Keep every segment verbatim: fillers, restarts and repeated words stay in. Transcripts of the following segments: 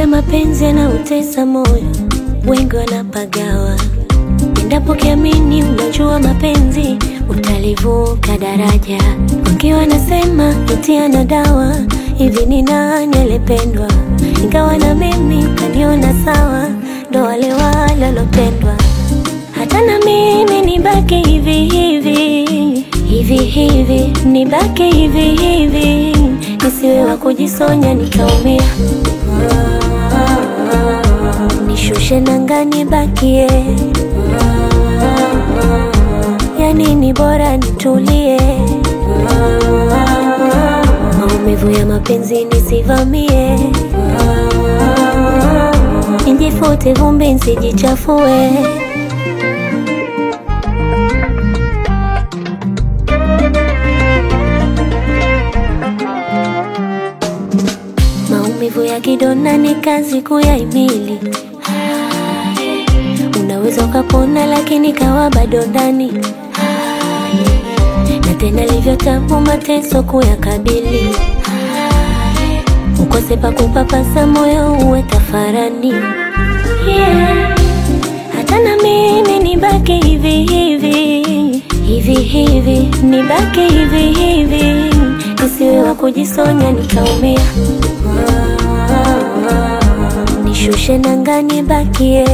ya mapenzi yanautesa moyo, wengi wanapagawa. Endapo kiamini unajua mapenzi, utalivuka daraja. Wengi wanasema eti ana dawa, hivi ni nani alipendwa? Ingawa na mimi kaniona sawa, ndo wale wale lopendwa. Hata na mimi nibaki hivi hivi, hivi hivi, nibaki hivi hivi, nisiwe wa kujisonya nikaumia. Nishushe nanga nibakie, yani ni bora nitulie. Maumivu ya mapenzi nisivamie, njifute vumbi nsijichafue. Maumivu ya kidonda ni kazi kuyahimili. Unaweza ukapona lakini kawa bado ndani, na tena livyo tabu mateso kuyakabili. Ukose pa kupapasa moyo uwe tafarani, yeah. Hata na mimi nibaki hivi hivi, hivi hivi, nibaki hivi hivi, nisiwe wa kujisonya nikaumia. Nishushe nanga nibakie,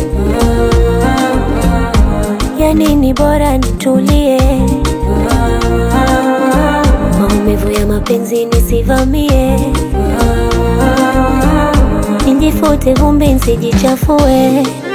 yani ni bora nitulie. Maumivu ya mapenzi nisivamie, njifute vumbi nsijichafue.